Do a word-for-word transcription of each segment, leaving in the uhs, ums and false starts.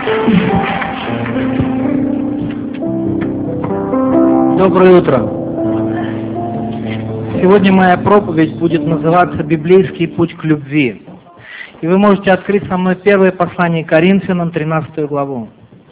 Доброе утро. Сегодня моя проповедь будет называться «Библейский путь к любви». И вы можете открыть со мной первое послание Коринфянам, тринадцатую главу.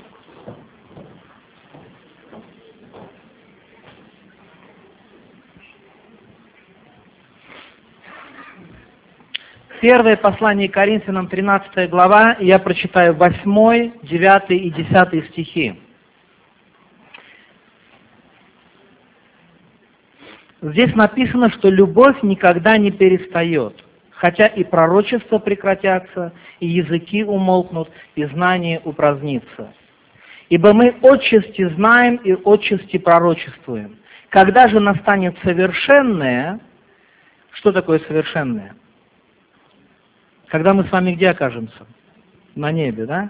Первое послание Коринфянам, тринадцатая глава, и я прочитаю восьмой, девятый и десятый стихи. Здесь написано, что любовь никогда не перестает, хотя и пророчества прекратятся, и языки умолкнут, и знание упразднится. Ибо мы отчасти знаем и отчасти пророчествуем. Когда же настанет совершенное, что такое совершенное? Когда мы с вами где окажемся? На небе, да?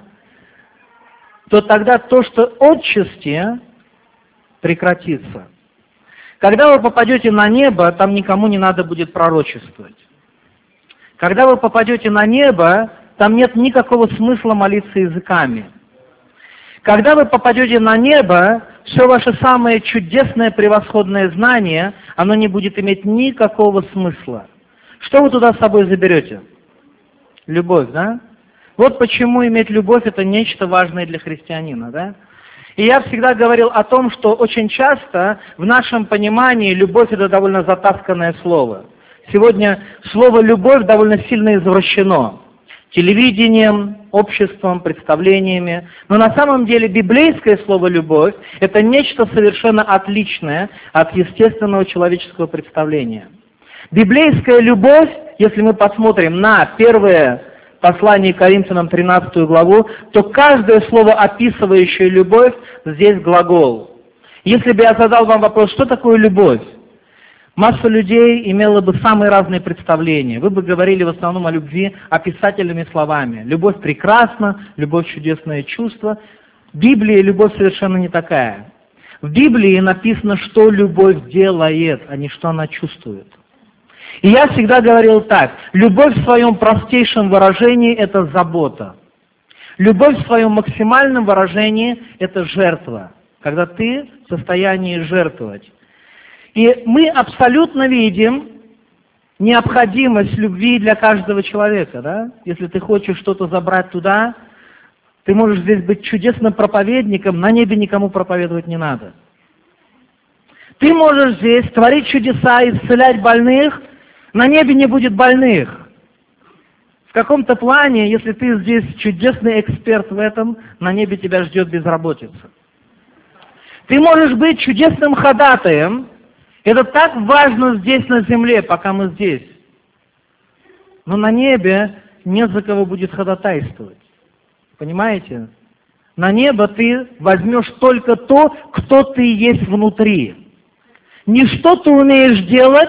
То тогда то, что отчасти, прекратится. Когда вы попадете на небо, там никому не надо будет пророчествовать. Когда вы попадете на небо, там нет никакого смысла молиться языками. Когда вы попадете на небо, все ваше самое чудесное, превосходное знание, оно не будет иметь никакого смысла. Что вы туда с собой заберете? Любовь, да? Вот почему иметь любовь – это нечто важное для христианина, да? И я всегда говорил о том, что очень часто в нашем понимании любовь – это довольно затасканное слово. Сегодня слово «любовь» довольно сильно извращено телевидением, обществом, представлениями. Но на самом деле библейское слово «любовь» – это нечто совершенно отличное от естественного человеческого представления. Библейская любовь, если мы посмотрим на первое послание Коринфянам, тринадцатую главу, то каждое слово, описывающее любовь, здесь глагол. Если бы я задал вам вопрос, что такое любовь, масса людей имела бы самые разные представления. Вы бы говорили в основном о любви описательными словами. Любовь прекрасна, любовь чудесное чувство. В Библии любовь совершенно не такая. В Библии написано, что любовь делает, а не что она чувствует. И я всегда говорил так: любовь в своем простейшем выражении – это забота. Любовь в своем максимальном выражении – это жертва, когда ты в состоянии жертвовать. И мы абсолютно видим необходимость любви для каждого человека. Да? Если ты хочешь что-то забрать туда, ты можешь здесь быть чудесным проповедником, на небе никому проповедовать не надо. Ты можешь здесь творить чудеса, исцелять больных, на небе не будет больных. В каком-то плане, если ты здесь чудесный эксперт в этом, на небе тебя ждет безработица. Ты можешь быть чудесным ходатаем. Это так важно здесь на земле, пока мы здесь. Но на небе не за кого будет ходатайствовать. Понимаете? На небо ты возьмешь только то, кто ты есть внутри. Не что ты умеешь делать,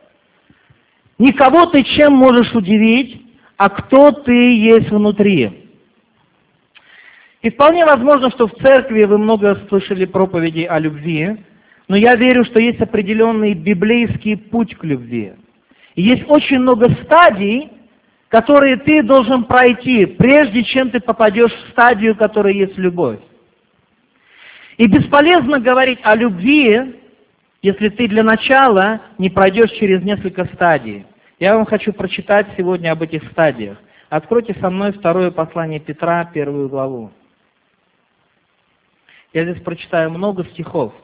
никого ты чем можешь удивить, а кто ты есть внутри. И вполне возможно, что в церкви вы много слышали проповедей о любви, но я верю, что есть определенный библейский путь к любви. И есть очень много стадий, которые ты должен пройти, прежде чем ты попадешь в стадию, которая есть любовь. И бесполезно говорить о любви, если ты для начала не пройдешь через несколько стадий. Я вам хочу прочитать сегодня об этих стадиях. Откройте со мной второе послание Петра, первую главу. Я здесь прочитаю много стихов.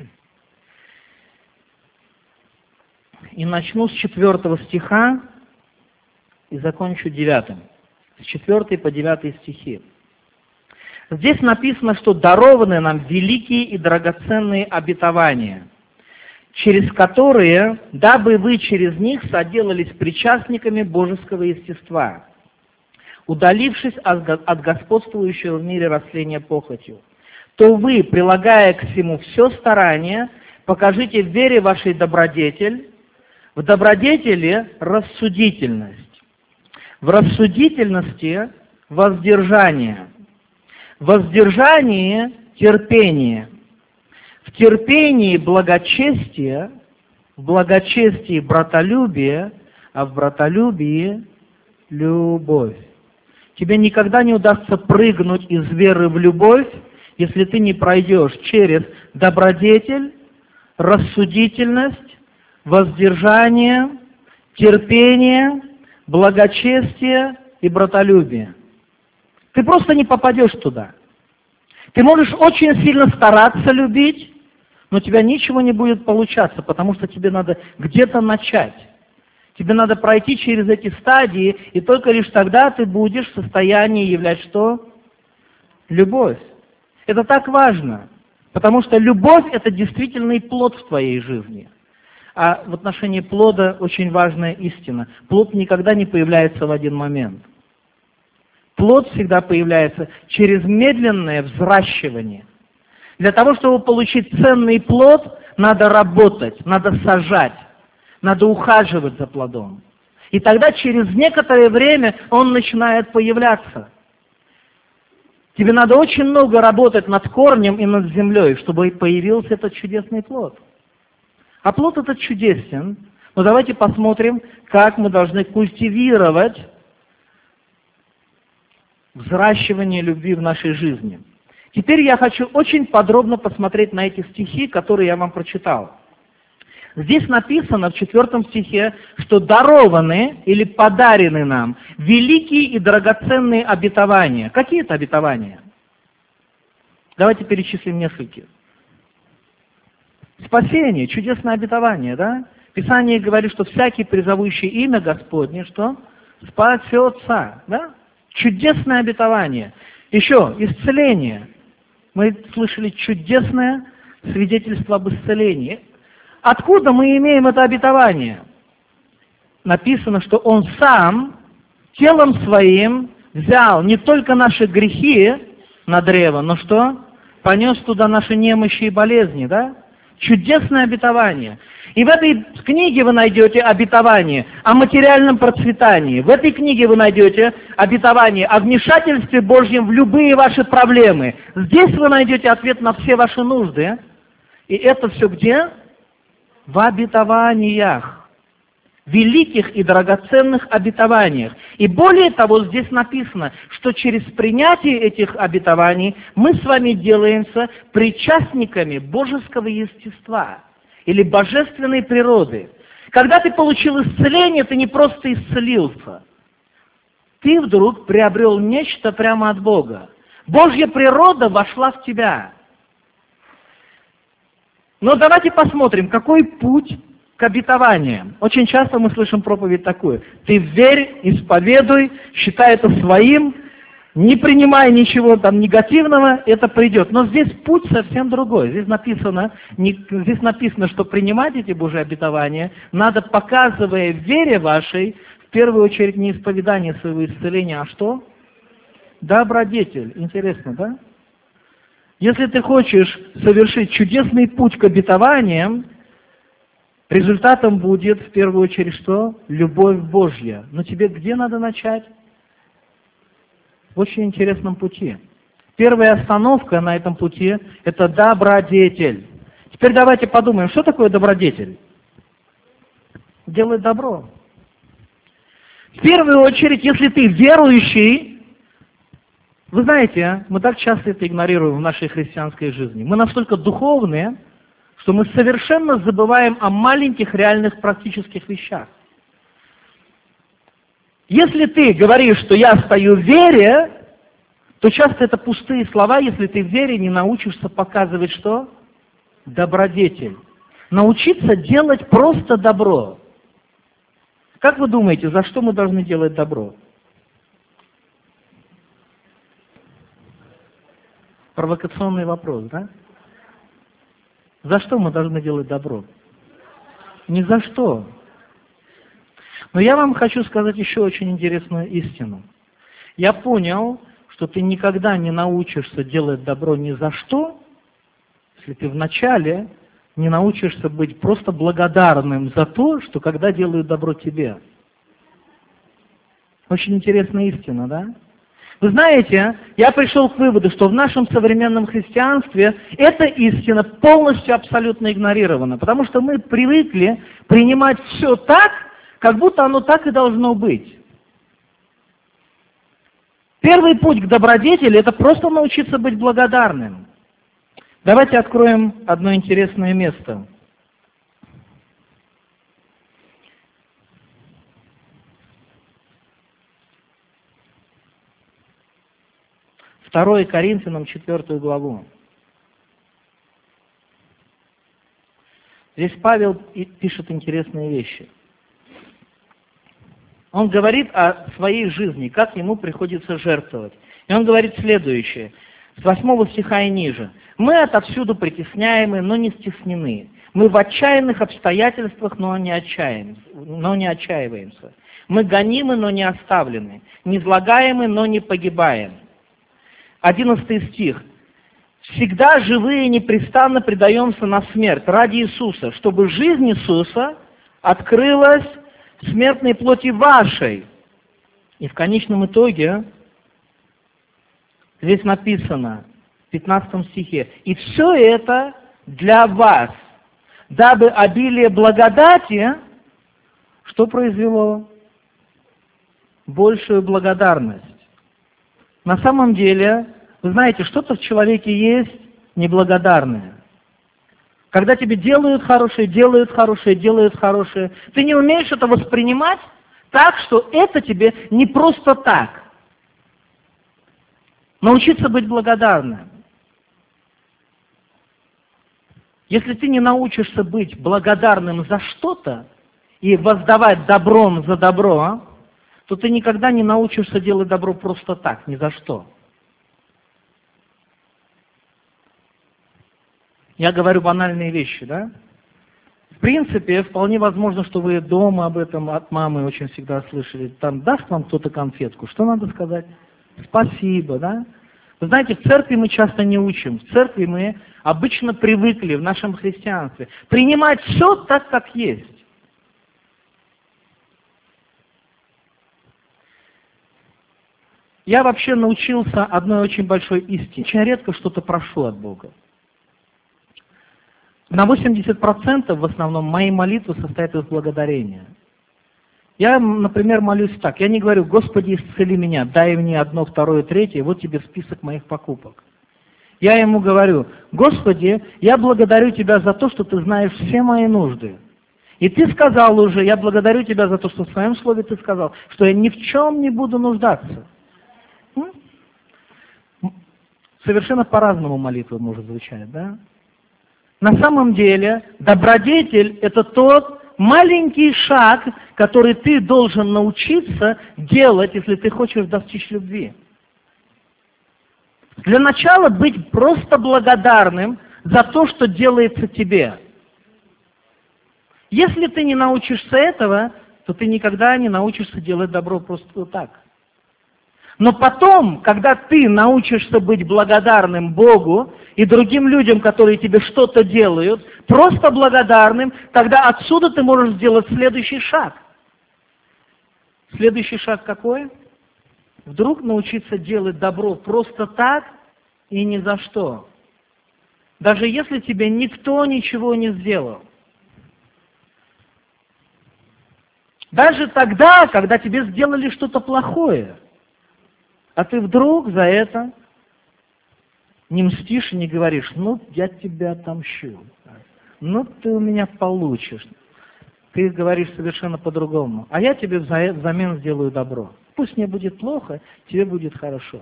И начну с четвертого стиха и закончу девятым. С четвёртой по девятый стихи. Здесь написано, что дарованы нам великие и драгоценные обетования, через которые, дабы вы через них соделались причастниками божеского естества, удалившись от господствующего в мире растления похотью, то вы, прилагая к всему все старание, покажите в вере вашей добродетель, в добродетели рассудительность, в рассудительности воздержание, в воздержании терпение, в терпении благочестие, в благочестии братолюбие, а в братолюбии любовь. тебе никогда не удастся прыгнуть из веры в любовь, если ты не пройдешь через добродетель, рассудительность, воздержание, терпение, благочестие и братолюбие. Ты просто не попадешь туда. Ты можешь очень сильно стараться любить, но у тебя ничего не будет получаться, потому что тебе надо где-то начать. Тебе надо пройти через эти стадии, и только лишь тогда ты будешь в состоянии являть что? Любовь. Это так важно, потому что любовь – это действительный плод в твоей жизни. А в отношении плода очень важная истина. Плод никогда не появляется в один момент. Плод всегда появляется через медленное взращивание. Для того, чтобы получить ценный плод, надо работать, надо сажать, надо ухаживать за плодом. И тогда через некоторое время он начинает появляться. Тебе надо очень много работать над корнем и над землей, чтобы появился этот чудесный плод. А плод этот чудесен. Но давайте посмотрим, как мы должны культивировать взращивание любви в нашей жизни. Теперь я хочу очень подробно посмотреть на эти стихи, которые я вам прочитал. Здесь написано в четвертом стихе, что дарованы или подарены нам великие и драгоценные обетования. Какие это обетования? Давайте перечислим несколько. Спасение, чудесное обетование, да? Писание говорит, что всякий, призовущий имя Господне, что? Спасется, да? Чудесное обетование. Еще исцеление. Мы слышали чудесное свидетельство об исцелении. Откуда мы имеем это обетование? Написано, что Он Сам телом Своим взял не только наши грехи на древо, но что? Понес туда наши немощи и болезни, да? Чудесное обетование. И в этой книге вы найдете обетование о материальном процветании. В этой книге вы найдете обетование о вмешательстве Божьем в любые ваши проблемы. Здесь вы найдете ответ на все ваши нужды. И это все где? В обетованиях. Великих и драгоценных обетованиях. И более того, здесь написано, что через принятие этих обетований мы с вами делаемся причастниками божеского естества или божественной природы. Когда ты получил исцеление, ты не просто исцелился. Ты вдруг приобрел нечто прямо от Бога. Божья природа вошла в тебя. Но давайте посмотрим, какой путь к обетованиям. Очень часто мы слышим проповедь такую: ты верь, исповедуй, считай это своим, не принимай ничего там негативного, это придет. Но здесь путь совсем другой. Здесь написано, не, здесь написано, что принимать эти Божьи обетования надо, показывая в вере вашей, в первую очередь, не исповедание своего исцеления, а что? Добродетель. Интересно, да? Если ты хочешь совершить чудесный путь к обетованиям, результатом будет в первую очередь что? Любовь Божья. Но тебе где надо начать? В очень интересном пути. Первая остановка на этом пути – это добродетель. Теперь давайте подумаем, что такое добродетель? Делать добро. В первую очередь, если ты верующий, вы знаете, мы так часто это игнорируем в нашей христианской жизни. Мы настолько духовные, что мы совершенно забываем о маленьких реальных практических вещах. Если ты говоришь, что я стою в вере, то часто это пустые слова, если ты в вере не научишься показывать что? Добродетель. Научиться делать просто добро. Как вы думаете, за что мы должны делать добро? Провокационный вопрос, да? За что мы должны делать добро? Ни за что. Но я вам хочу сказать еще очень интересную истину. Я понял, что ты никогда не научишься делать добро ни за что, если ты вначале не научишься быть просто благодарным за то, что когда делают добро тебе. Очень интересная истина, да? Вы знаете, я пришел к выводу, что в нашем современном христианстве эта истина полностью абсолютно игнорирована, потому что мы привыкли принимать все так, как будто оно так и должно быть. Первый путь к добродетели – это просто научиться быть благодарным. Давайте откроем одно интересное место. Второе Коринфянам, четвертую главу. Здесь Павел пишет интересные вещи. Он говорит о своей жизни, как ему приходится жертвовать. И он говорит следующее, с восьмого стиха и ниже. «Мы отовсюду притесняемы, но не стеснены. Мы в отчаянных обстоятельствах, но не отчаиваемся. Но не отчаиваемся. Мы гонимы, но не оставлены. Низлагаемы, но не погибаем». Одиннадцатый стих. «Всегда живые и непрестанно предаемся на смерть ради Иисуса, чтобы жизнь Иисуса открылась в смертной плоти вашей». И в конечном итоге здесь написано в пятнадцатом стихе: «И все это для вас, дабы обилие благодати, что произвело? Большую благодарность». На самом деле, вы знаете, что-то в человеке есть неблагодарное. Когда тебе делают хорошее, делают хорошее, делают хорошее, ты не умеешь это воспринимать так, что это тебе не просто так. Научиться быть благодарным. Если ты не научишься быть благодарным за что-то и воздавать добром за добро, то ты никогда не научишься делать добро просто так, ни за что. Я говорю банальные вещи, да? В принципе, вполне возможно, что вы дома об этом от мамы очень всегда слышали. Там даст вам кто-то конфетку, что надо сказать? Спасибо, да? Вы знаете, в церкви мы часто не учим. В церкви мы обычно привыкли в нашем христианстве принимать все так, как есть. Я вообще научился одной очень большой истине. Очень редко что-то прошу от Бога. На восемьдесят процентов в основном мои молитвы состоят из благодарения. Я, например, молюсь так. Я не говорю: «Господи, исцели меня, дай мне одно, второе, третье, вот тебе список моих покупок». Я ему говорю: «Господи, я благодарю Тебя за то, что Ты знаешь все мои нужды. И Ты сказал уже, я благодарю Тебя за то, что в Своем Слове Ты сказал, что я ни в чем не буду нуждаться». Совершенно по-разному молитва может звучать, да? На самом деле, добродетель – это тот маленький шаг, который ты должен научиться делать, если ты хочешь достичь любви. Для начала быть просто благодарным за то, что делается тебе. Если ты не научишься этого, то ты никогда не научишься делать добро просто так. Но потом, когда ты научишься быть благодарным Богу и другим людям, которые тебе что-то делают, просто благодарным, тогда отсюда ты можешь сделать следующий шаг. Следующий шаг какой? Вдруг научиться делать добро просто так и ни за что. Даже если тебе никто ничего не сделал. Даже тогда, когда тебе сделали что-то плохое. А ты вдруг за это не мстишь и не говоришь: «Ну, я тебя отомщу, ну, ты у меня получишь». Ты говоришь совершенно по-другому: «А я тебе взамен сделаю добро. Пусть мне будет плохо, тебе будет хорошо».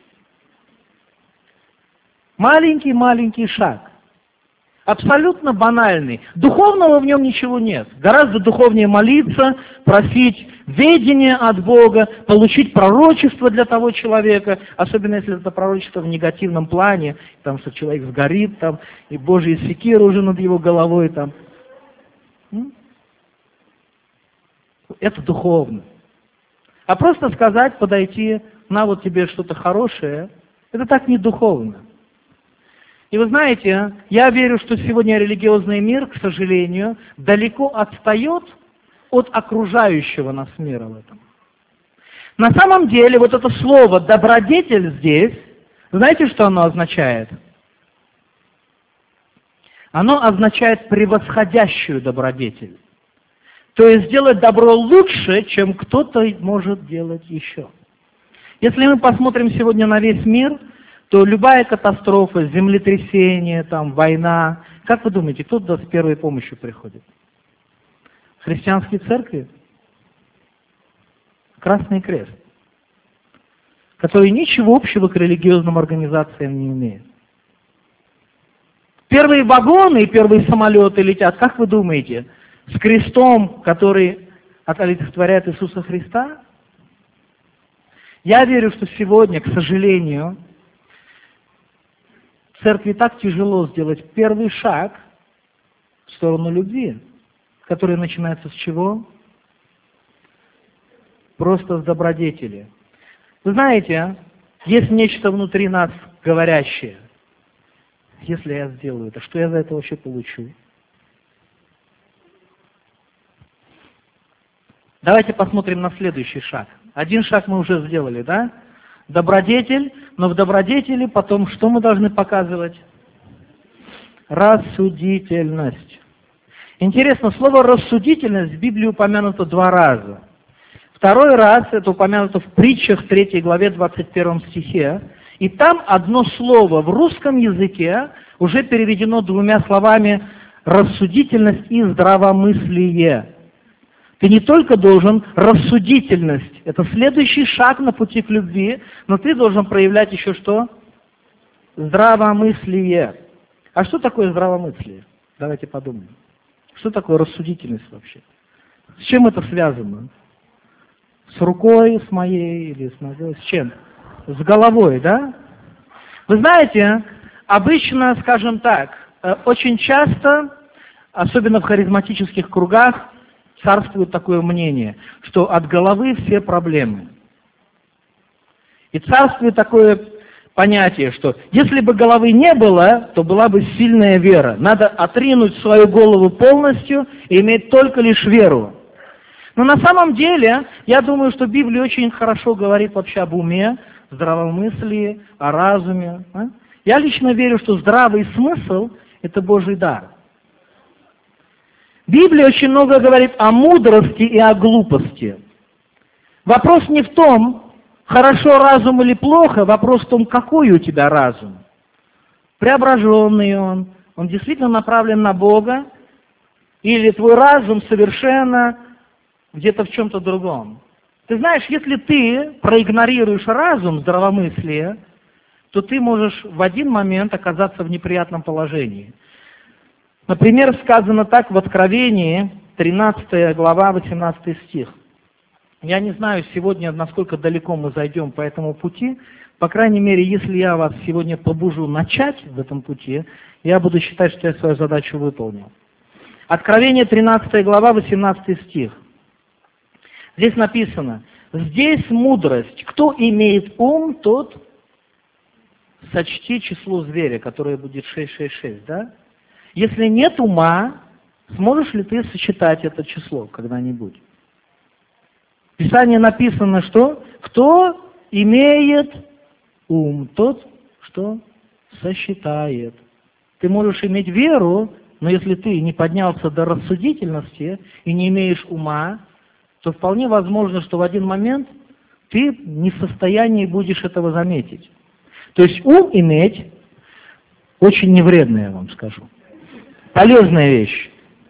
Маленький-маленький шаг. Абсолютно банальный. Духовного в нем ничего нет. Гораздо духовнее молиться, просить ведения от Бога, получить пророчество для того человека, особенно если это пророчество в негативном плане, там, что человек сгорит, там, и Божья секира уже над его головой. Там. Это духовно. А просто сказать, подойти: «На, вот тебе что-то хорошее», это так не духовно. И вы знаете, я верю, что сегодня религиозный мир, к сожалению, далеко отстает от окружающего нас мира в этом. На самом деле, вот это слово «добродетель» здесь, знаете, что оно означает? Оно означает превосходящую добродетель. То есть сделать добро лучше, чем кто-то может делать еще. Если мы посмотрим сегодня на весь мир, то любая катастрофа, землетрясение, там, война, как вы думаете, кто туда с первой помощью приходит? Христианские церкви? Красный Крест, который ничего общего к религиозным организациям не имеет. Первые вагоны и первые самолеты летят, как вы думаете, с крестом, который олицетворяет Иисуса Христа? Я верю, что сегодня, к сожалению, церкви так тяжело сделать первый шаг в сторону любви, который начинается с чего? Просто с добродетели. Вы знаете, есть нечто внутри нас говорящее. Если я сделаю это, что я за это вообще получу? Давайте посмотрим на следующий шаг. Один шаг мы уже сделали, да? Добродетель, но в добродетели потом что мы должны показывать? Рассудительность. Интересно, слово «рассудительность» в Библии упомянуто два раза. Второй раз это упомянуто в притчах третьей главе двадцать первом стихе. И там одно слово в русском языке уже переведено двумя словами «рассудительность» и «здравомыслие». Ты не только должен рассудительность, это следующий шаг на пути к любви, но ты должен проявлять еще что? Здравомыслие. А что такое здравомыслие? Давайте подумаем. Что такое рассудительность вообще? С чем это связано? С рукой, с моей или с ногой? С чем? С головой, да? Вы знаете, обычно, скажем так, очень часто, особенно в харизматических кругах, царствует такое мнение, что от головы все проблемы. И царствует такое понятие, что если бы головы не было, то была бы сильная вера. Надо отринуть свою голову полностью и иметь только лишь веру. Но на самом деле, я думаю, что Библия очень хорошо говорит вообще об уме, здравомыслии, о разуме. А? Я лично верю, что здравый смысл – это Божий дар. Библия очень много говорит о мудрости и о глупости. Вопрос не в том, хорошо разум или плохо, вопрос в том, какой у тебя разум. Преображенный он, он действительно направлен на Бога, или твой разум совершенно где-то в чем-то другом. Ты знаешь, если ты проигнорируешь разум, здравомыслие, то ты можешь в один момент оказаться в неприятном положении. Например, сказано так в Откровении, тринадцатая глава, восемнадцатый стих. Я не знаю сегодня, насколько далеко мы зайдем по этому пути. По крайней мере, если я вас сегодня побужу начать в этом пути, я буду считать, что я свою задачу выполнил. Откровение, тринадцатая глава, восемнадцатый стих. Здесь написано: «Здесь мудрость. Кто имеет ум, тот сочти число зверя», которое будет шестьсот шестьдесят шесть, да? Если нет ума, сможешь ли ты сочетать это число когда-нибудь? В Писании написано, что кто имеет ум, тот, что сосчитает. Ты можешь иметь веру, но если ты не поднялся до рассудительности и не имеешь ума, то вполне возможно, что в один момент ты не в состоянии будешь этого заметить. То есть ум иметь очень невредно, я вам скажу. Полезная вещь.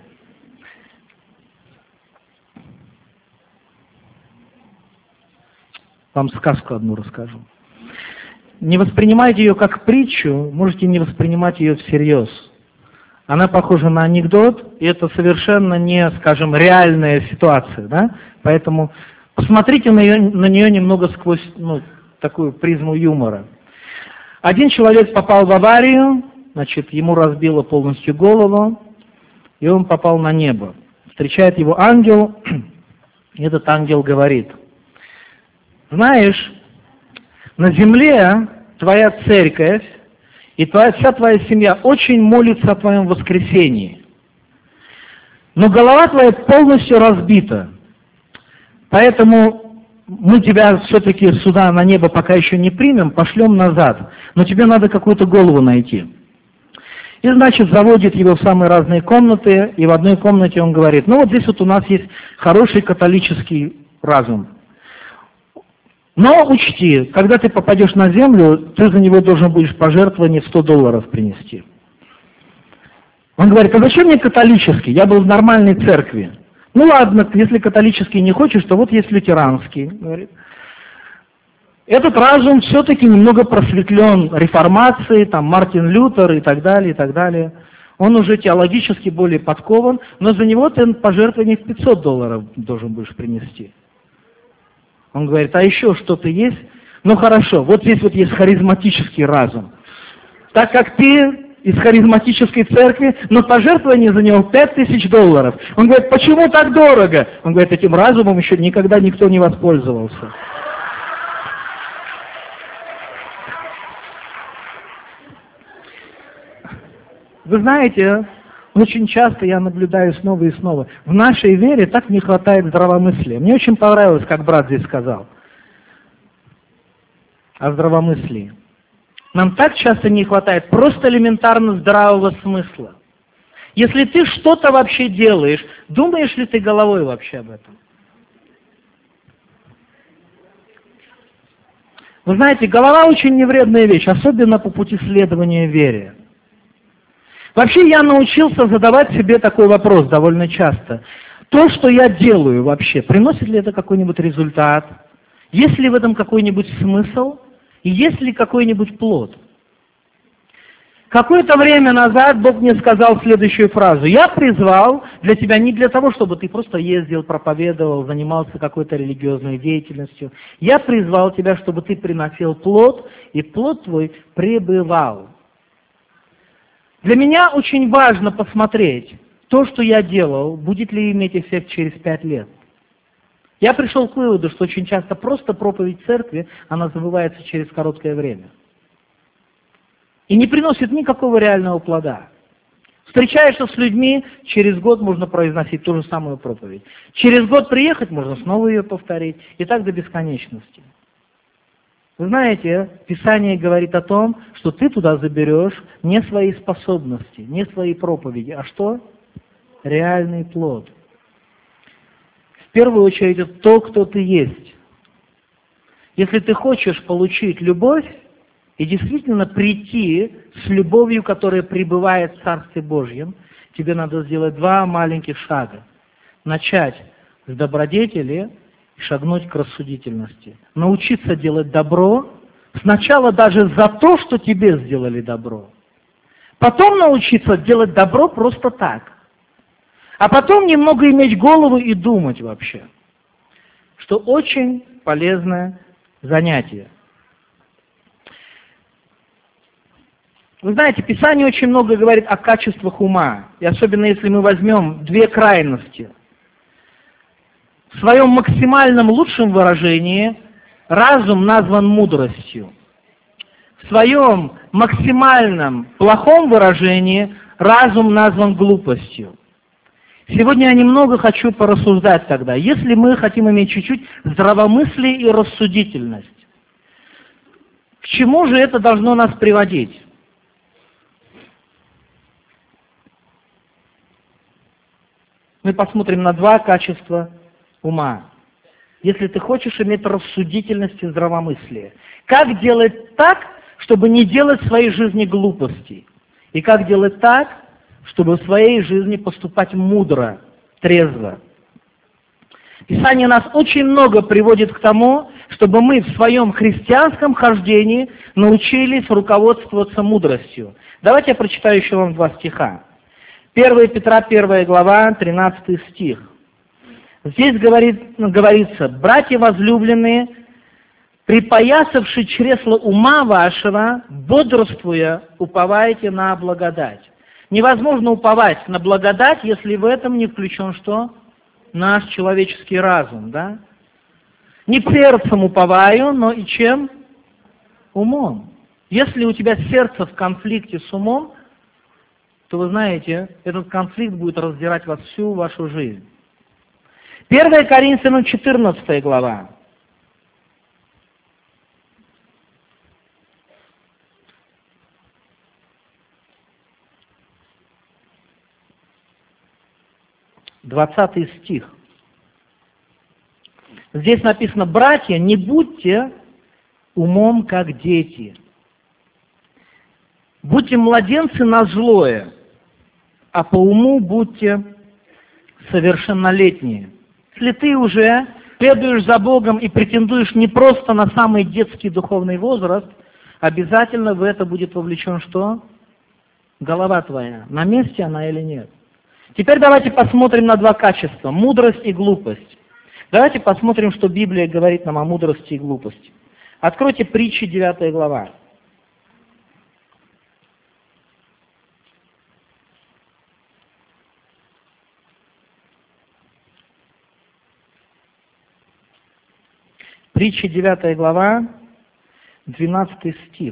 Вам сказку одну расскажу. Не воспринимайте ее как притчу, можете не воспринимать ее всерьез. Она похожа на анекдот, и это совершенно не, скажем, реальная ситуация, да? Поэтому посмотрите на, ее, на нее немного сквозь, ну, такую призму юмора. Один человек попал в аварию, значит, ему разбило полностью голову, и он попал на небо. Встречает его ангел, и этот ангел говорит: знаешь, на земле твоя церковь и твоя, вся твоя семья очень молится о твоем воскресении, но голова твоя полностью разбита, поэтому мы тебя все-таки сюда на небо пока еще не примем, пошлем назад, но тебе надо какую-то голову найти. И, значит, заводит его в самые разные комнаты, и в одной комнате он говорит: ну вот здесь вот у нас есть хороший католический разум. Но учти, когда ты попадешь на землю, ты за него должен будешь пожертвование в сто долларов принести. Он говорит, а зачем мне католический? Я был в нормальной церкви. Ну ладно, если католический не хочешь, то вот есть лютеранский. Говорит. Этот разум все-таки немного просветлен реформацией, там Мартин Лютер и так далее, и так далее. Он уже теологически более подкован, но за него ты пожертвование в пятьсот долларов должен будешь принести. Он говорит, а еще что-то есть? Ну хорошо, вот здесь вот есть харизматический разум. Так как ты из харизматической церкви, но пожертвование за него пять тысяч долларов. Он говорит, почему так дорого? Он говорит, этим разумом еще никогда никто не воспользовался. Вы знаете, очень часто я наблюдаю снова и снова, в нашей вере так не хватает здравомыслия. Мне очень понравилось, как брат здесь сказал о здравомыслии. Нам так часто не хватает просто элементарно здравого смысла. Если ты что-то вообще делаешь, думаешь ли ты головой вообще об этом? Вы знаете, голова очень невредная вещь, особенно по пути следования вере. Вообще я научился задавать себе такой вопрос довольно часто. То, что я делаю вообще, приносит ли это какой-нибудь результат? Есть ли в этом какой-нибудь смысл? И есть ли какой-нибудь плод? Какое-то время назад Бог мне сказал следующую фразу. Я призвал для тебя не для того, чтобы ты просто ездил, проповедовал, занимался какой-то религиозной деятельностью. Я призвал тебя, чтобы ты приносил плод, и плод твой пребывал. Для меня очень важно посмотреть, то, что я делал, будет ли иметь эффект через пять лет. Я пришел к выводу, что очень часто просто проповедь церкви, она забывается через короткое время. И не приносит никакого реального плода. Встречаешься с людьми, через год можно произносить ту же самую проповедь. Через год приехать, можно снова ее повторить, и так до бесконечности. Вы знаете, Писание говорит о том, что ты туда заберешь не свои способности, не свои проповеди, а что? Реальный плод. В первую очередь, это то, кто ты есть. Если ты хочешь получить любовь и действительно прийти с любовью, которая пребывает в Царстве Божьем, тебе надо сделать два маленьких шага. Начать с добродетели, шагнуть к рассудительности. Научиться делать добро, сначала даже за то, что тебе сделали добро. Потом научиться делать добро просто так. А потом немного иметь голову и думать вообще. Что очень полезное занятие. Вы знаете, Писание очень много говорит о качествах ума. И особенно если мы возьмем две крайности. В своем максимальном лучшем выражении разум назван мудростью. В своем максимальном плохом выражении разум назван глупостью. Сегодня я немного хочу порассуждать тогда. Если мы хотим иметь чуть-чуть здравомыслие и рассудительность, к чему же это должно нас приводить? Мы посмотрим на два качества ума. Если ты хочешь иметь рассудительность и здравомыслие. Как делать так, чтобы не делать в своей жизни глупостей? И как делать так, чтобы в своей жизни поступать мудро, трезво? Писание нас очень много приводит к тому, чтобы мы в своем христианском хождении научились руководствоваться мудростью. Давайте я прочитаю еще вам два стиха. первое Петра, первая глава, тринадцатый стих. Здесь говорит, говорится, «Братья возлюбленные, припоясавши чресло ума вашего, бодрствуя, уповайте на благодать». Невозможно уповать на благодать, если в этом не включен что? Наш человеческий разум, да? Не сердцем уповаю, но и чем? Умом. Если у тебя сердце в конфликте с умом, то вы знаете, этот конфликт будет раздирать вас всю вашу жизнь. первое Коринфянам четырнадцатая глава. двадцатый стих. Здесь Здесь написано: братья, не будьте умом, как дети. Будьте младенцы на злое, а по уму будьте совершеннолетние. Если ты уже следуешь за Богом и претендуешь не просто на самый детский духовный возраст, обязательно в это будет вовлечен что? Голова твоя. На месте она или нет? Теперь давайте посмотрим на два качества: мудрость и глупость. Давайте посмотрим, что Библия говорит нам о мудрости и глупости. Откройте Притчи, девятая глава. Притчи, девятая глава, двенадцатый стих.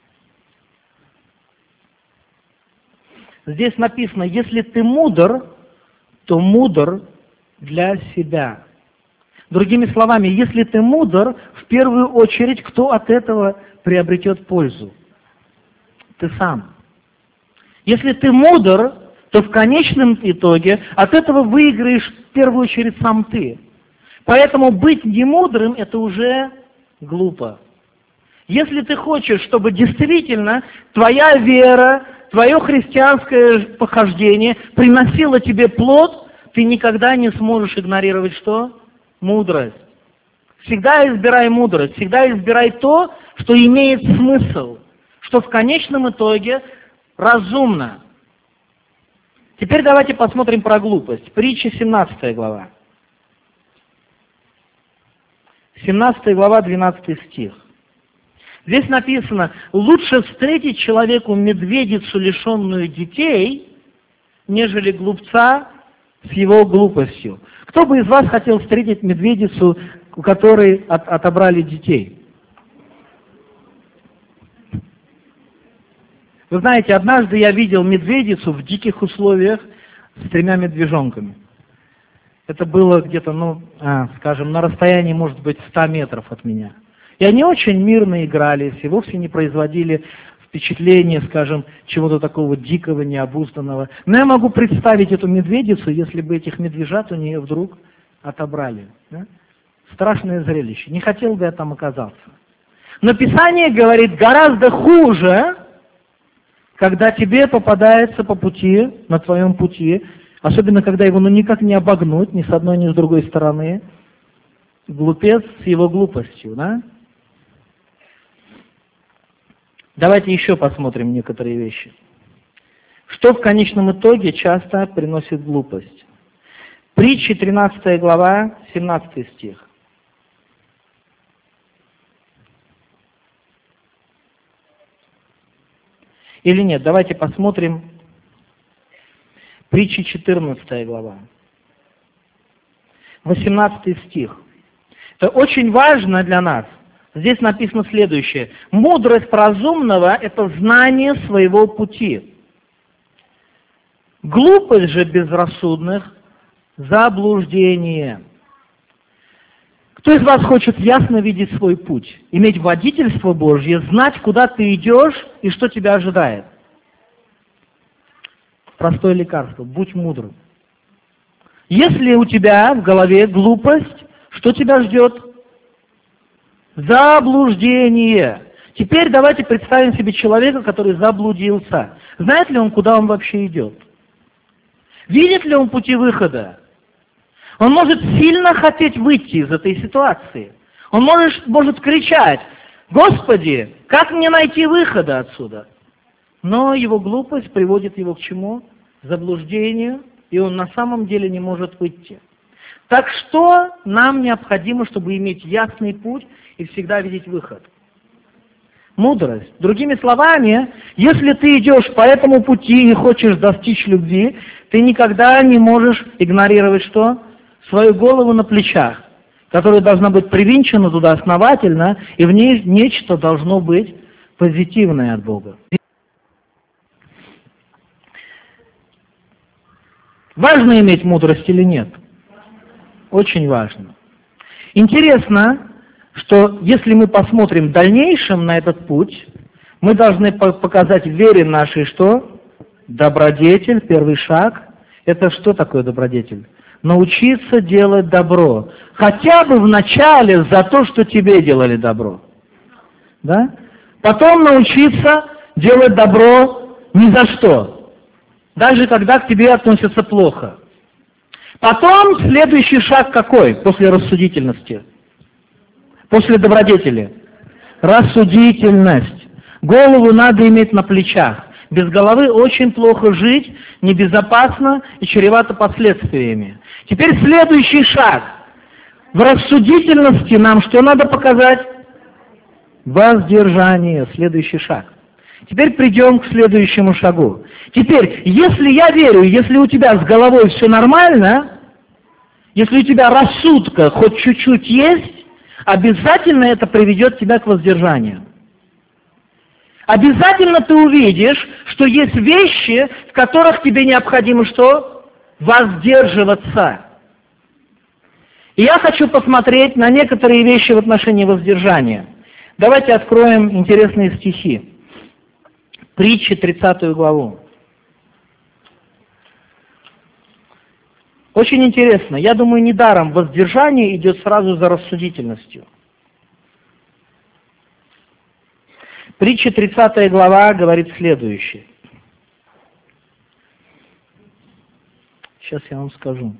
Здесь написано: если ты мудр, то мудр для себя. Другими словами, если ты мудр, в первую очередь, кто от этого приобретет пользу? Ты сам. Если ты мудр, то в конечном итоге от этого выиграешь в первую очередь сам ты. Поэтому быть немудрым – это уже глупо. Если ты хочешь, чтобы действительно твоя вера, твое христианское похождение приносило тебе плод, ты никогда не сможешь игнорировать что? Мудрость. Всегда избирай мудрость, всегда избирай то, что имеет смысл, что в конечном итоге разумно. Теперь давайте посмотрим про глупость. Притча, семнадцатая глава. семнадцатая глава, двенадцатый стих. Здесь написано: лучше встретить человеку медведицу, лишенную детей, нежели глупца с его глупостью. Кто бы из вас хотел встретить медведицу, у которой от, отобрали детей? Вы знаете, однажды я видел медведицу в диких условиях с тремя медвежонками. Это было где-то, ну, а, скажем, на расстоянии, может быть, ста метров от меня. И они очень мирно игрались и вовсе не производили впечатление, скажем, чего-то такого дикого, необузданного. Но я могу представить эту медведицу, если бы этих медвежат у нее вдруг отобрали. Да? Страшное зрелище. Не хотел бы я там оказаться. Но Писание говорит гораздо хуже, когда тебе попадается по пути, на твоем пути, особенно когда его ну никак не обогнуть ни с одной, ни с другой стороны, глупец с его глупостью, да? Давайте еще посмотрим некоторые вещи. Что в конечном итоге часто приносит глупость? Притчи, тринадцатая глава, семнадцатый стих. Или нет, давайте посмотрим Притчи, четырнадцатая глава, восемнадцатый стих. Это очень важно для нас. Здесь написано следующее. Мудрость разумного – это знание своего пути. Глупость же безрассудных – заблуждение. Кто из вас хочет ясно видеть свой путь, иметь водительство Божье, знать, куда ты идешь и что тебя ожидает? Простое лекарство. Будь мудрым. Если у тебя в голове глупость, что тебя ждет? Заблуждение. Теперь давайте представим себе человека, который заблудился. Знает ли он, куда он вообще идет? Видит ли он пути выхода? Он может сильно хотеть выйти из этой ситуации. Он может, может кричать: «Господи, как мне найти выхода отсюда?» Но его глупость приводит его к чему? К заблуждению, и он на самом деле не может выйти. Так что нам необходимо, чтобы иметь ясный путь и всегда видеть выход? Мудрость. Другими словами, если ты идешь по этому пути и хочешь достичь любви, ты никогда не можешь игнорировать что? Свою голову на плечах, которая должна быть привинчена туда основательно, и в ней нечто должно быть позитивное от Бога. Важно иметь мудрость или нет? Очень важно. Интересно, что если мы посмотрим в дальнейшем на этот путь, мы должны показать в вере нашей что? Добродетель, первый шаг. Это что такое добродетель? научиться делать добро. Хотя бы вначале за то, что тебе делали добро. Да? Потом научиться делать добро ни за что. Даже когда к тебе относятся плохо. Потом следующий шаг какой после рассудительности? После добродетели? Рассудительность. Голову надо иметь на плечах. Без головы очень плохо жить, небезопасно и чревато последствиями. Теперь следующий шаг. В рассудительности нам что надо показать? Воздержание. Следующий шаг. Теперь придем к следующему шагу. Теперь, если я верю, если у тебя с головой все нормально, если у тебя рассудка хоть чуть-чуть есть, обязательно это приведет тебя к воздержанию. Обязательно ты увидишь, что есть вещи, в которых тебе необходимо что? Воздерживаться. И я хочу посмотреть на некоторые вещи в отношении воздержания. Давайте откроем интересные стихи. Притчи, тридцатую главу. Очень интересно. Я думаю, недаром воздержание идет сразу за рассудительностью. Притча тридцатая глава говорит следующее. Сейчас я вам скажу.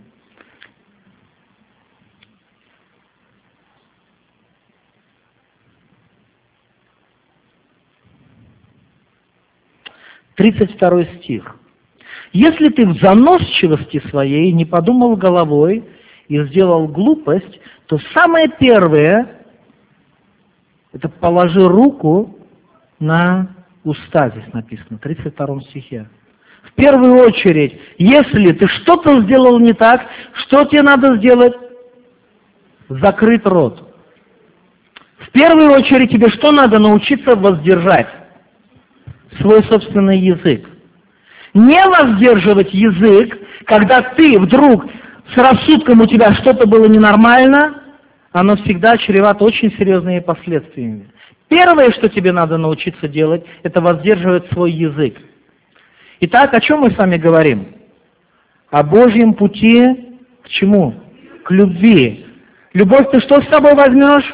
тридцать второй стих. «Если ты в заносчивости своей не подумал головой и сделал глупость, то самое первое – это положи руку на уста», здесь написано, в тридцать втором стихе. В первую очередь, если ты что-то сделал не так, что тебе надо сделать? Закрыть рот. В первую очередь тебе что надо? Научиться воздержать свой собственный язык. Не воздерживать язык, когда ты вдруг с рассудком у тебя что-то было ненормально, оно всегда чревато очень серьезными последствиями. Первое, что тебе надо научиться делать, это воздерживать свой язык. Итак, о чем мы с вами говорим? О Божьем пути к чему? К любви. Любовь ты что с собой возьмешь?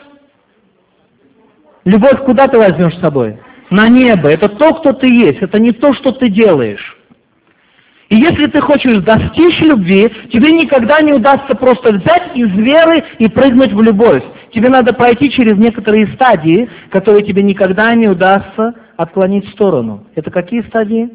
Любовь куда ты возьмешь с собой? На небо. Это то, кто ты есть. Это не то, что ты делаешь. И если ты хочешь достичь любви, тебе никогда не удастся просто взять из веры и прыгнуть в любовь. Тебе надо пройти через некоторые стадии, которые тебе никогда не удастся отклонить в сторону. Это какие стадии?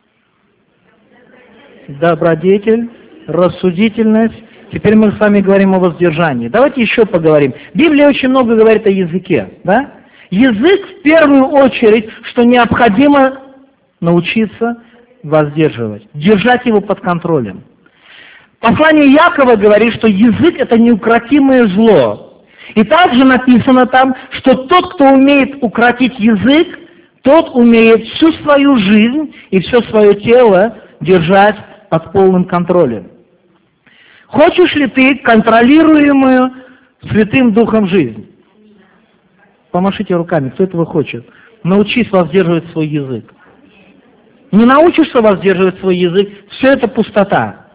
Добродетель, рассудительность. Теперь мы с вами говорим о воздержании. Давайте еще поговорим. Библия очень много говорит о языке. Да? Язык в первую очередь, что необходимо научиться воздерживать, держать его под контролем. Послание Якова говорит, что язык – это неукротимое зло. И также написано там, что тот, кто умеет укротить язык, тот умеет всю свою жизнь и все свое тело держать под полным контролем. Хочешь ли ты контролируемую Святым Духом жизнь? Помашите руками, кто этого хочет. Научись воздерживать свой язык. Не научишься воздерживать свой язык, все это пустота.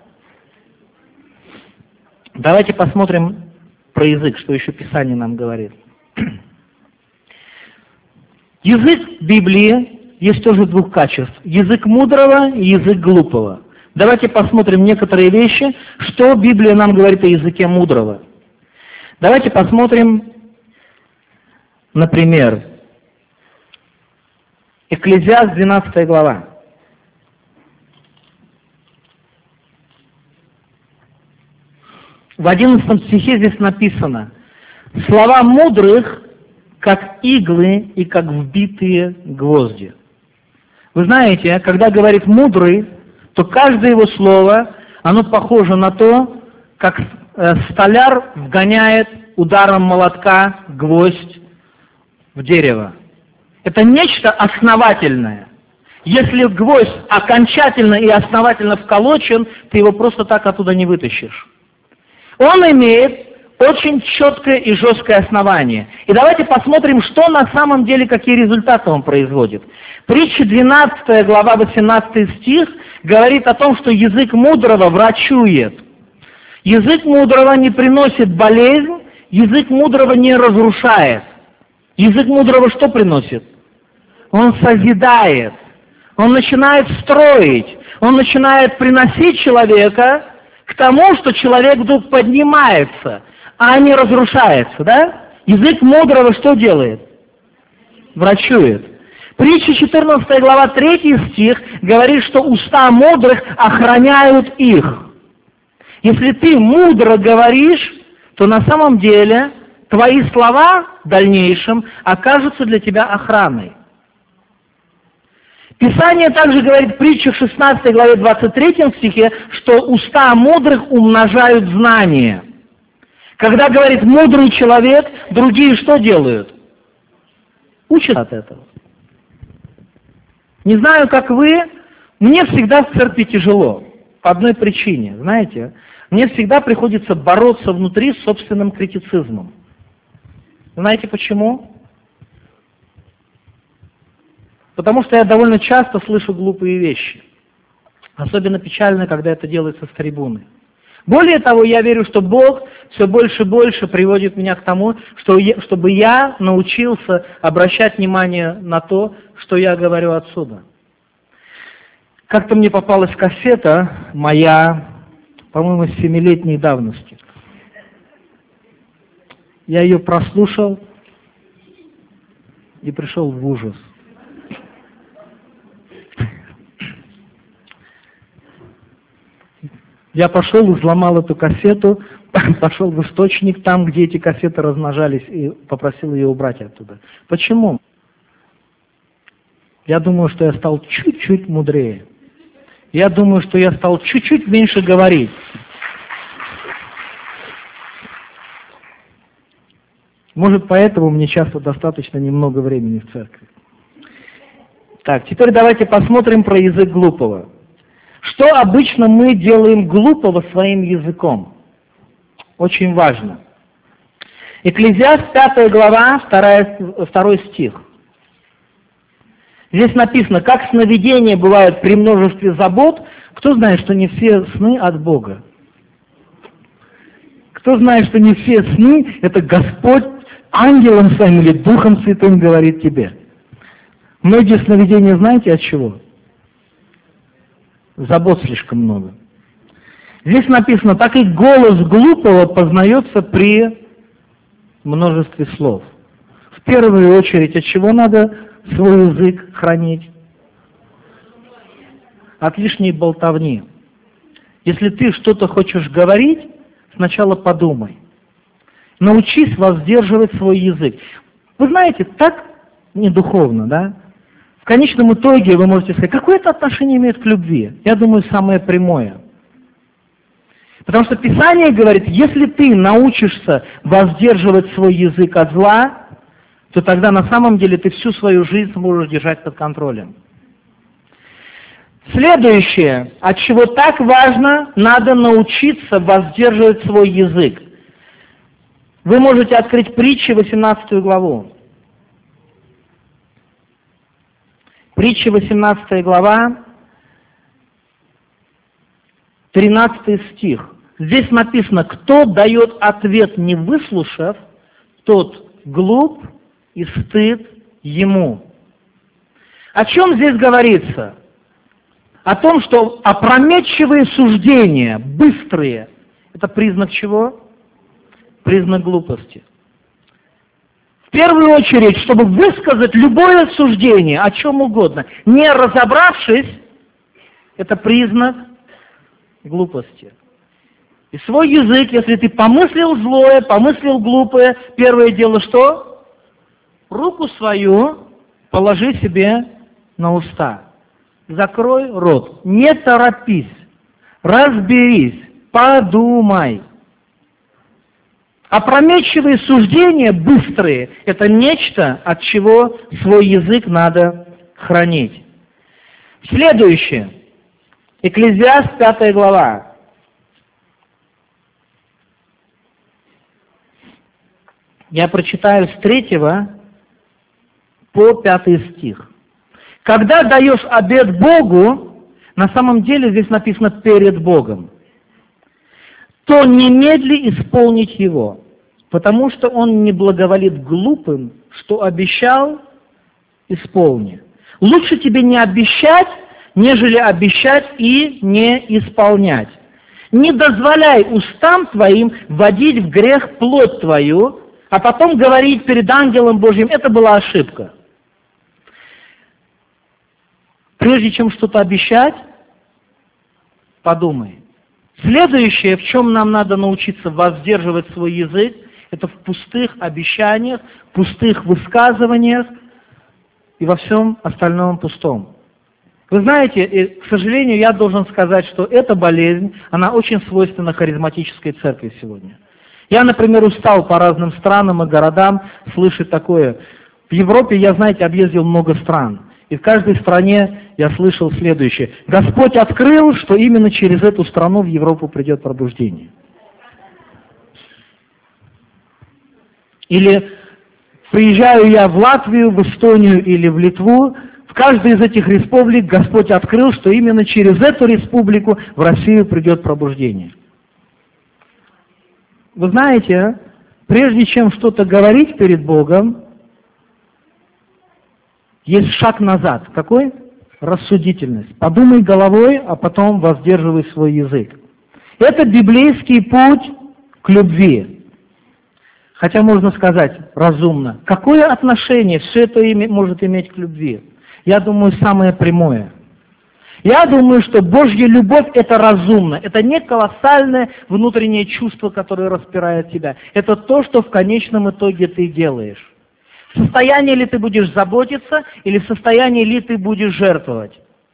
Давайте посмотрим про язык, что еще Писание нам говорит. Язык Библии есть тоже двух качеств. Язык мудрого и язык глупого. Давайте посмотрим некоторые вещи, что Библия нам говорит о языке мудрого. Давайте посмотрим, например, Экклезиаст, двенадцатая глава. В одиннадцатом стихе здесь написано: «Слова мудрых, как иглы и как вбитые гвозди». Вы знаете, когда говорит «мудрый», то каждое его слово, оно похоже на то, как столяр вгоняет ударом молотка гвоздь в дерево. Это нечто основательное. Если гвоздь окончательно и основательно вколочен, ты его просто так оттуда не вытащишь. Он имеет очень четкое и жесткое основание. И давайте посмотрим, что на самом деле, какие результаты он производит. Притча двенадцатая глава, восемнадцатый стих говорит о том, что язык мудрого врачует. Язык мудрого не приносит болезнь, язык мудрого не разрушает. Язык мудрого что приносит? Он созидает, он начинает строить, он начинает приносить человека к тому, что человек вдруг поднимается, а не разрушается, да? Язык мудрого что делает? Врачует. Притча четырнадцатая глава третий стих говорит, что уста мудрых охраняют их. Если ты мудро говоришь, то на самом деле твои слова в дальнейшем окажутся для тебя охраной. Писание также говорит в притчах шестнадцатой главе двадцать третьем стихе, что уста мудрых умножают знания. Когда говорит мудрый человек, другие что делают? Учат от этого. Не знаю, как вы, мне всегда в церкви тяжело. По одной причине, знаете, мне всегда приходится бороться внутри с собственным критицизмом. Знаете почему? Потому что я довольно часто слышу глупые вещи. Особенно печально, когда это делается с трибуны. Более того, я верю, что Бог все больше и больше приводит меня к тому, что я, чтобы я научился обращать внимание на то, что я говорю отсюда. Как-то мне попалась кассета моя, по-моему, с семилетней давности. Я ее прослушал и пришел в ужас. Я пошел, взломал эту кассету, пошел в источник, там, где эти кассеты размножались, и попросил ее убрать оттуда. Почему? Я думаю, что я стал чуть-чуть мудрее. Я думаю, что я стал чуть-чуть меньше говорить. Может, поэтому мне часто достаточно немного времени в церкви. Так, теперь давайте посмотрим про язык глупого. Что обычно мы делаем глупого своим языком? Очень важно. Экклезиаст, пятая глава, второй стих. Здесь написано, как сновидения бывают при множестве забот, кто знает, что не все сны от Бога? Кто знает, что не все сны, это Господь ангелом своим или Духом Святым говорит тебе? Многие сновидения знаете от чего? Забот слишком много. Здесь написано, так и голос глупого познается при множестве слов. В первую очередь, от чего надо свой язык хранить? От лишней болтовни. Если ты что-то хочешь говорить, сначала подумай. Научись воздерживать свой язык. Вы знаете, так недуховно, да? В конечном итоге вы можете сказать, какое это отношение имеет к любви? Я думаю, самое прямое. Потому что Писание говорит, если ты научишься воздерживать свой язык от зла, то тогда на самом деле ты всю свою жизнь сможешь держать под контролем. Следующее, от чего так важно, надо научиться воздерживать свой язык. Вы можете открыть Притчи, восемнадцатую главу. Притча, восемнадцатая глава, тринадцатый стих. Здесь написано, кто дает ответ, не выслушав, тот глуп и стыд ему. О чем здесь говорится? О том, что опрометчивые суждения, быстрые, это признак чего? Признак глупости. В первую очередь, чтобы высказать любое суждение, о чем угодно, не разобравшись, это признак глупости. И свой язык, если ты помыслил злое, помыслил глупое, первое дело что? Руку свою положи себе на уста. Закрой рот. Не торопись. Разберись. Подумай. Опрометчивые суждения, быстрые, это нечто, от чего свой язык надо хранить. Следующее. Экклезиаст, пятая глава. Я прочитаю с третьего по пятый стих. Когда даешь обет Богу, на самом деле здесь написано перед Богом, то немедли исполнить его, потому что он не благоволит глупым, что обещал, исполни. Лучше тебе не обещать, нежели обещать и не исполнять. Не дозволяй устам твоим вводить в грех плоть твою, а потом говорить перед ангелом Божьим, это была ошибка. Прежде чем что-то обещать, подумай. Следующее, в чем нам надо научиться воздерживать свой язык, это в пустых обещаниях, пустых высказываниях и во всем остальном пустом. Вы знаете, и, к сожалению, я должен сказать, что эта болезнь, она очень свойственна харизматической церкви сегодня. Я, например, устал по разным странам и городам слышать такое. В Европе, я, знаете, объездил много стран. И в каждой стране я слышал следующее. Господь открыл, что именно через эту страну в Европу придет пробуждение. Или приезжаю я в Латвию, в Эстонию или в Литву, в каждой из этих республик Господь открыл, что именно через эту республику в Россию придет пробуждение. Вы знаете, прежде чем что-то говорить перед Богом, есть шаг назад. Какой? Рассудительность. Подумай головой, а потом воздерживай свой язык. Это библейский путь к любви. Хотя можно сказать разумно. Какое отношение все это может иметь к любви? Я думаю, самое прямое. Я думаю, что Божья любовь – это разумно. Это не колоссальное внутреннее чувство, которое распирает тебя. Это то, что в конечном итоге ты делаешь. В состоянии ли ты будешь заботиться, или в состоянии ли ты будешь жертвовать?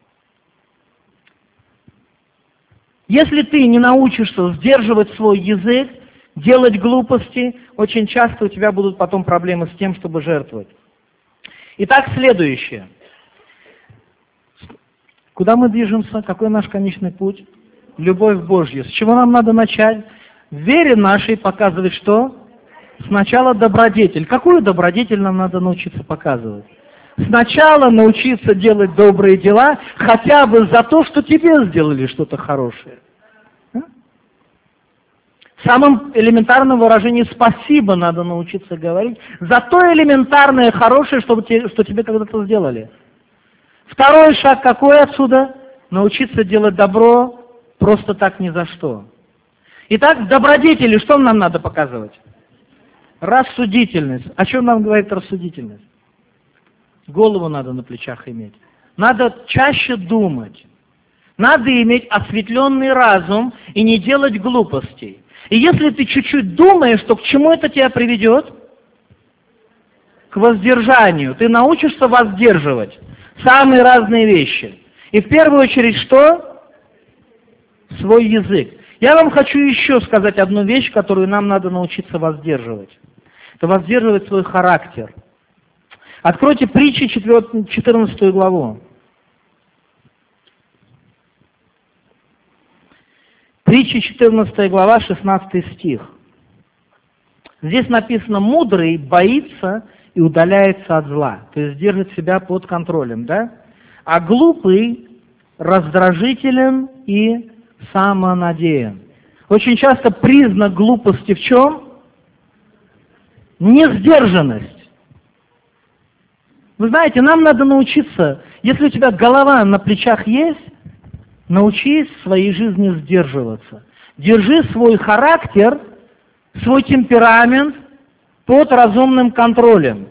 Если ты не научишься сдерживать свой язык, делать глупости, очень часто у тебя будут потом проблемы с тем, чтобы жертвовать. Итак, следующее. Куда мы движемся? Какой наш конечный путь? Любовь Божья. С чего нам надо начать? В вере нашей показывать что? Сначала добродетель. Какую добродетель нам надо научиться показывать? Сначала научиться делать добрые дела, хотя бы за то, что тебе сделали что-то хорошее. В самом элементарном выражении «спасибо» надо научиться говорить за то элементарное хорошее, что тебе, что тебе когда-то сделали. Второй шаг какой отсюда? Научиться делать добро просто так ни за что. Итак, в добродетели что нам надо показывать? Рассудительность. О чем нам говорит рассудительность? Голову надо на плечах иметь. Надо чаще думать. Надо иметь осветленный разум и не делать глупостей. И если ты чуть-чуть думаешь, то к чему это тебя приведет? К воздержанию. Ты научишься воздерживать самые разные вещи. И в первую очередь что? Свой язык. Я вам хочу еще сказать одну вещь, которую нам надо научиться воздерживать. Это воздерживать свой характер. Откройте притчи четырнадцатую главу. Притчи четырнадцатая глава, шестнадцатый стих. Здесь написано: «Мудрый боится и удаляется от зла», то есть держит себя под контролем, да? А глупый раздражителен и самонадеян. Очень часто признак глупости в чем? Несдержанность. Вы знаете, нам надо научиться, если у тебя голова на плечах есть, научись в своей жизни сдерживаться. Держи свой характер, свой темперамент под разумным контролем.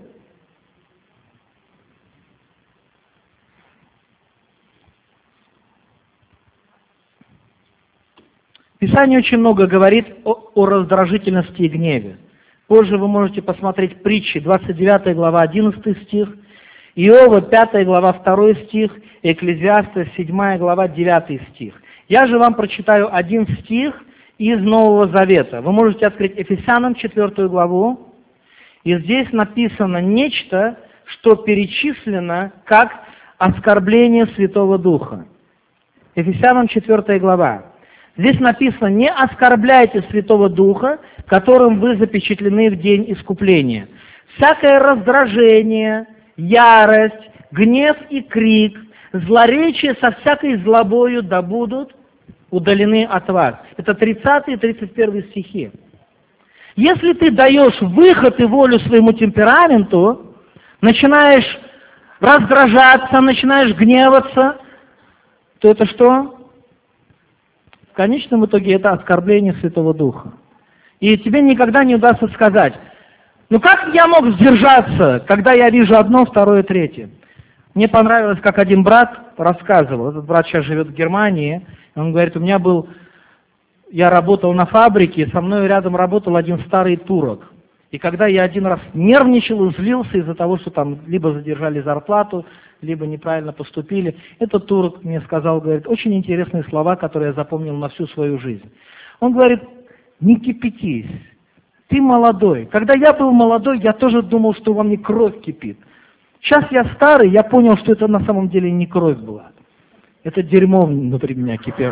Писание очень много говорит о, о раздражительности и гневе. Позже вы можете посмотреть притчи, двадцать девятая глава, одиннадцатый стих, Иова, пятая глава, второй стих, Экклезиаста, седьмая глава, девятый стих. Я же вам прочитаю один стих из Нового Завета. Вы можете открыть Ефесянам четвертую главу, и здесь написано нечто, что перечислено как оскорбление Святого Духа. Ефесянам четвертая глава. Здесь написано: «Не оскорбляйте Святого Духа, которым вы запечатлены в день искупления. Всякое раздражение, ярость, гнев и крик, злоречие со всякой злобою да будут удалены от вас. Это тридцатый и тридцать первый стихи. Если ты даешь выход и волю своему темпераменту, начинаешь раздражаться, начинаешь гневаться, то это что? В конечном итоге это оскорбление Святого Духа. И тебе никогда не удастся сказать: ну как я мог сдержаться, когда я вижу одно, второе, третье? Мне понравилось, как один брат рассказывал. Этот брат сейчас живет в Германии. Он говорит: у меня был... Я работал на фабрике, со мной рядом работал один старый турок. И когда я один раз нервничал и злился из-за того, что там либо задержали зарплату, либо неправильно поступили, этот турок мне сказал, говорит, очень интересные слова, которые я запомнил на всю свою жизнь. Он говорит: не кипятись, ты молодой. Когда я был молодой, я тоже думал, что во мне кровь кипит. Сейчас я старый, я понял, что это на самом деле не кровь была. Это дерьмо внутри меня кипело.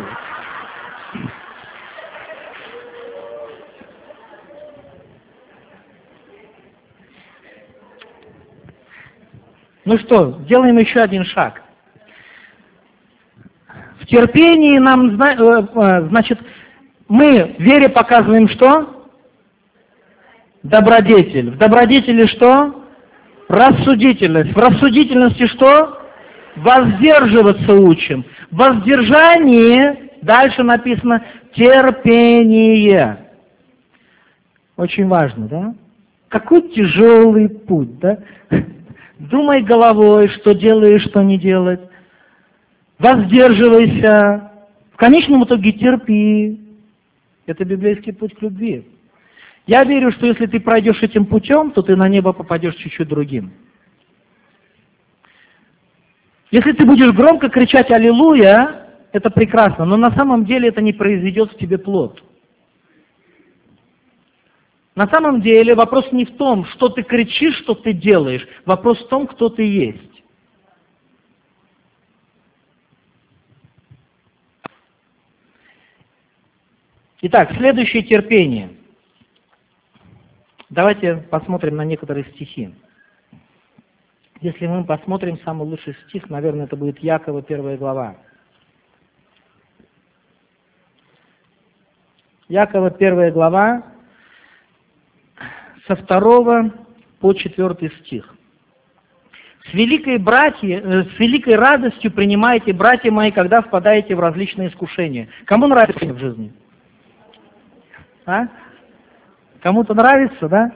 Ну что, делаем еще один шаг. В терпении нам, значит, мы в вере показываем что? Добродетель. В добродетели что? Рассудительность. В рассудительности что? Воздерживаться учим. В воздержании, дальше написано, терпение. Очень важно, да? Какой тяжелый путь, да? Думай головой, что делаешь, что не делать. Воздерживайся. В конечном итоге терпи. Это библейский путь к любви. Я верю, что если ты пройдешь этим путем, то ты на небо попадешь чуть-чуть другим. Если ты будешь громко кричать «Аллилуйя», это прекрасно, но на самом деле это не произведет в тебе плод. На самом деле вопрос не в том, что ты кричишь, что ты делаешь. Вопрос в том, кто ты есть. Итак, следующее терпение. Давайте посмотрим на некоторые стихи. Если мы посмотрим самый лучший стих, наверное, это будет Якова, первая глава. Якова, первая глава, со второго по четвертый стих. С великой, братья, с великой радостью принимайте, братья мои, когда впадаете в различные искушения. Кому нравится в жизни? А? Кому-то нравится, да?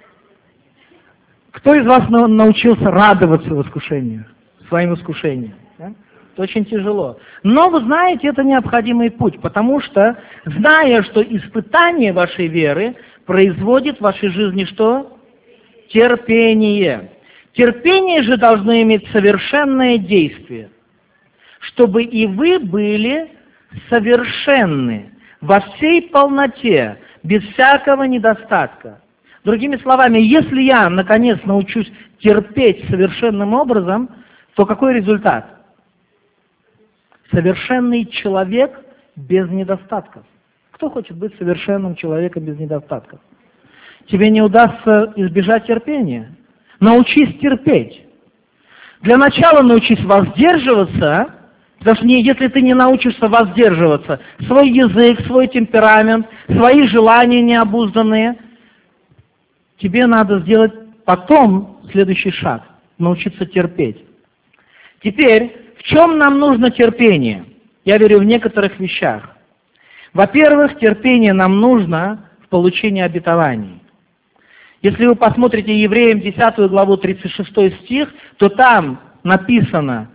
Кто из вас научился радоваться в искушениях, своим искушениям? Да? Это очень тяжело. Но вы знаете, это необходимый путь, потому что, зная, что испытание вашей веры производит в вашей жизни что? Терпение. Терпение же должно иметь совершенное действие, чтобы и вы были совершенны во всей полноте, без всякого недостатка. Другими словами, если я, наконец, научусь терпеть совершенным образом, то какой результат? Совершенный человек без недостатков. Кто хочет быть совершенным человеком без недостатков? Тебе не удастся избежать терпения. Научись терпеть. Для начала научись воздерживаться, потому что если ты не научишься воздерживаться, свой язык, свой темперамент, свои желания необузданные, тебе надо сделать потом следующий шаг, научиться терпеть. Теперь, в чем нам нужно терпение? Я верю в некоторых вещах. Во-первых, терпение нам нужно в получении обетований. Если вы посмотрите Евреям десятую главу тридцать шестой стих, то там написано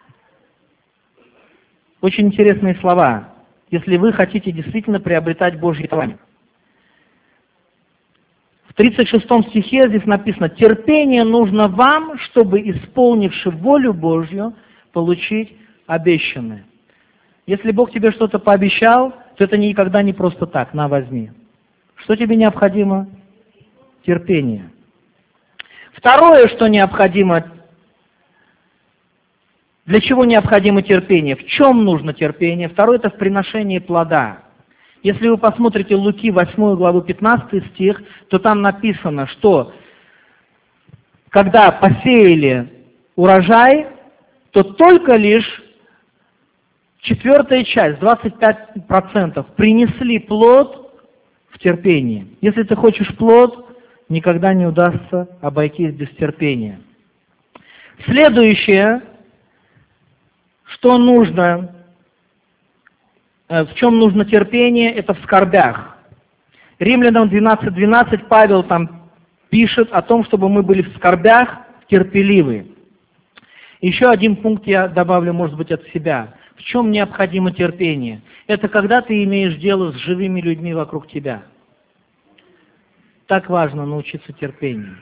очень интересные слова, если вы хотите действительно приобретать Божье обетование. В тридцать шестом стихе здесь написано: терпение нужно вам, чтобы, исполнивши волю Божью, получить обещанное. Если Бог тебе что-то пообещал, то это никогда не просто так, на, возьми. Что тебе необходимо? Терпение. Второе, что необходимо, для чего необходимо терпение? В чем нужно терпение? Второе, это в приношении плода. Если вы посмотрите Луки восьмую главу пятнадцатый стих, то там написано, что когда посеяли урожай, то только лишь Четвертая часть, двадцать пять процентов, принесли плод в терпении. Если ты хочешь плод, никогда не удастся обойтись без терпения. Следующее, что нужно, в чем нужно терпение, это в скорбях. Римлянам двенадцать двенадцать Павел там пишет о том, чтобы мы были в скорбях терпеливы. Еще один пункт я добавлю, может быть, от себя. В чем необходимо терпение? Это когда ты имеешь дело с живыми людьми вокруг тебя. Так важно научиться терпению.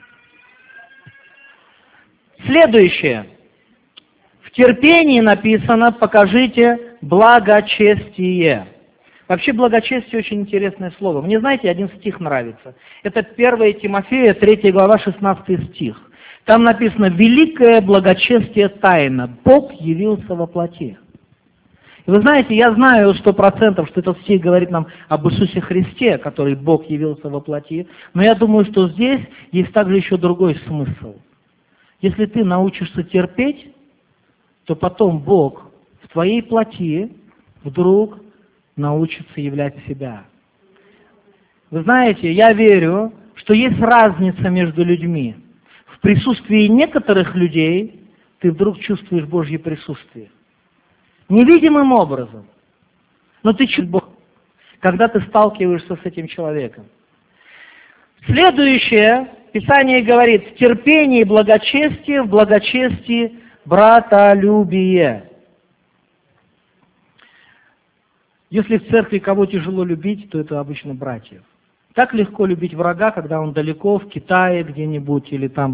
Следующее. В терпении написано «покажите благочестие». Вообще благочестие очень интересное слово. Мне, знаете, один стих нравится. Это первое Тимофея, третья глава, шестнадцатый стих. Там написано «великое благочестие тайна, Бог явился во плоти». И вы знаете, я знаю сто процентов, что этот стих говорит нам об Иисусе Христе, который Бог явился во плоти, но я думаю, что здесь есть также еще другой смысл. Если ты научишься терпеть, то потом Бог в твоей плоти вдруг научится являть себя. Вы знаете, я верю, что есть разница между людьми. В присутствии некоторых людей ты вдруг чувствуешь Божье присутствие. Невидимым образом. Но ты чувствуешь Бога, когда ты сталкиваешься с этим человеком. Следующее, Писание говорит, в терпении и благочестии, в благочестии братолюбие. Если в церкви кого тяжело любить, то это обычно братьев. Так легко любить врага, когда он далеко, в Китае где-нибудь, или там